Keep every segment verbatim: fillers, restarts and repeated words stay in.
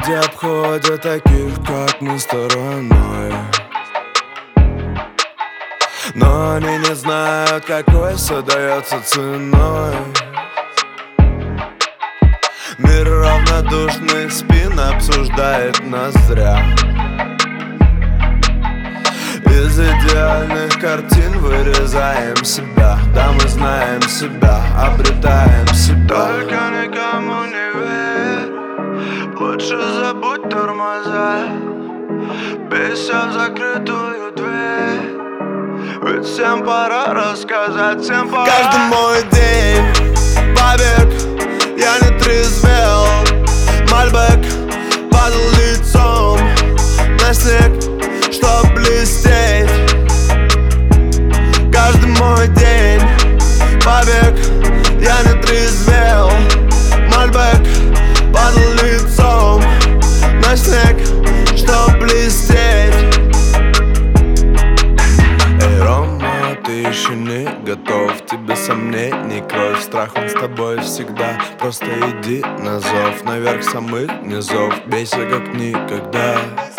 Люди обходят таких, как мы, стороной, но они не знают, какой все дается ценой. Мир равнодушных спин обсуждает нас зря. Из идеальных картин вырезаем себя. Да, мы знаем себя, обретаем себя. Только никому не верь, лучше забудь тормоза. Бейся в закрытую дверь, ведь всем пора рассказать, всем пора. Каждый мой день побег, я не трезвел. Мальбек падал лицом на снег, чтоб блестеть. Каждый мой день побег, я не трезвел. Мальбек падал лицом на снег, чтоб блестеть. Эй, Рома, ты еще не готов, тебе сомнений кровь. Страх, он с тобой всегда, просто иди на зов. Наверх самых низов, бейся как никогда.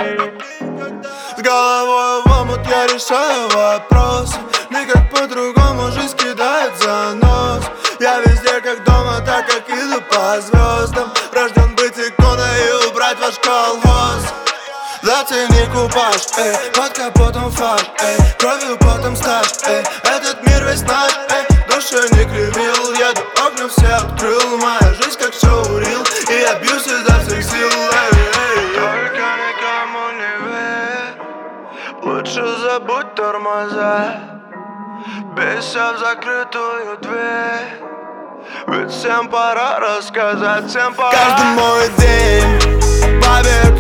С головой в омут я решаю вопросы. Никак по-другому жизнь кидает занос. Я везде как дома, так как иду по звездам. Рожден быть иконой и убрать ваш колхоз. Зацени купаж, эй, под капотом фарш, эй, кровью потом стаж, эй, этот мир весь наш, эй, душу не кривил, я до окна все открыл. Моя жизнь как шоурил, и я бьюсь изо всех сил, эй, эй. Только никому не верь, лучше забудь тормоза. Бейся в закрытую дверь, ведь всем пора рассказать, всем пора. Каждый мой день побег,